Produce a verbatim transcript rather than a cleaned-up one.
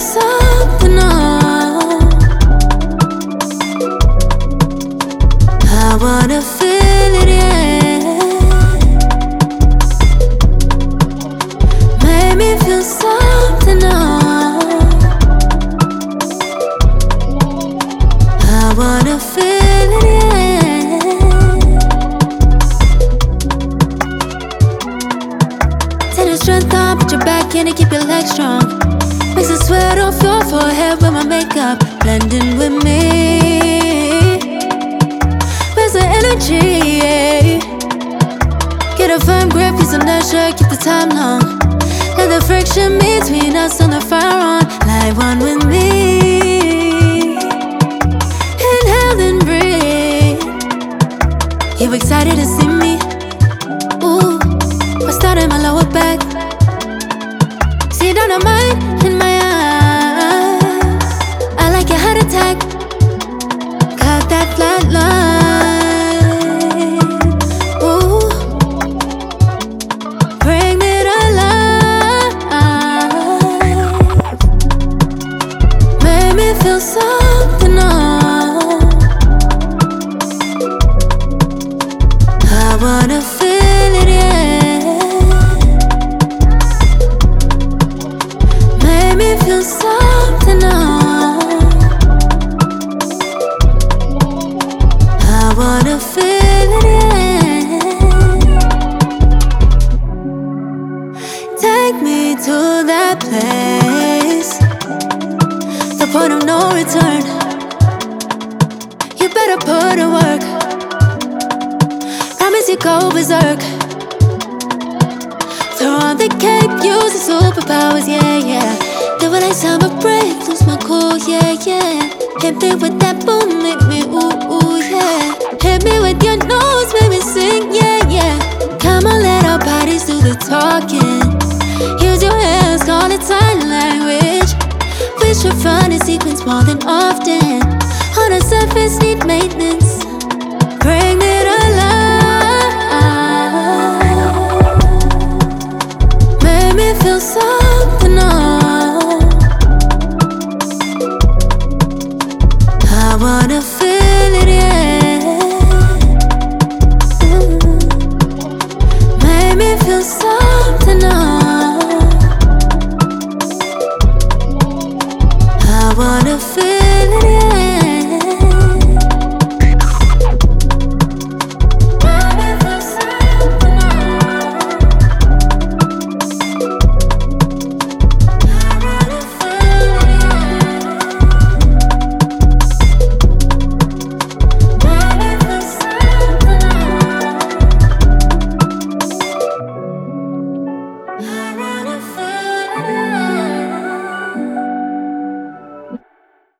something on. I wanna feel it, yeah. Made me feel something on. I wanna feel it, yeah. Take the strength on, put your back in and keep your legs strong. Makes the sweat off your forehead with my makeup blending with me. Where's the energy? Yeah. Get a firm grip, use some nurture, keep the time long. Let the friction between us on the fire on. Light one with me. Inhale and breathe. You excited to see me? Ooh, I started my lower back. See dynamite in my eyes. I like your heart attack. Cut that flat line. Ooh, bring me to life. Make me feel something on. I wanna feel it, yeah. Make me feel something on. I wanna feel it, yeah. Take me to that place, the point of no return. You better put in work. Promise you go berserk. Throw on the cape, use the superpowers, yeah, yeah. Do what I sound but break, lose my cool, yeah, yeah. Hit me with that boom, make me ooh, ooh, yeah. Hit me with your nose, make me sing, yeah, yeah. Come on, let our bodies do the talking. Use your hands, call it sign language. We should run in sequence more than often. On the surface, need maintenance. Bring me to life. Make me feel something on. I wanna feel it, yeah. Mm. Make me feel something on. I wanna feel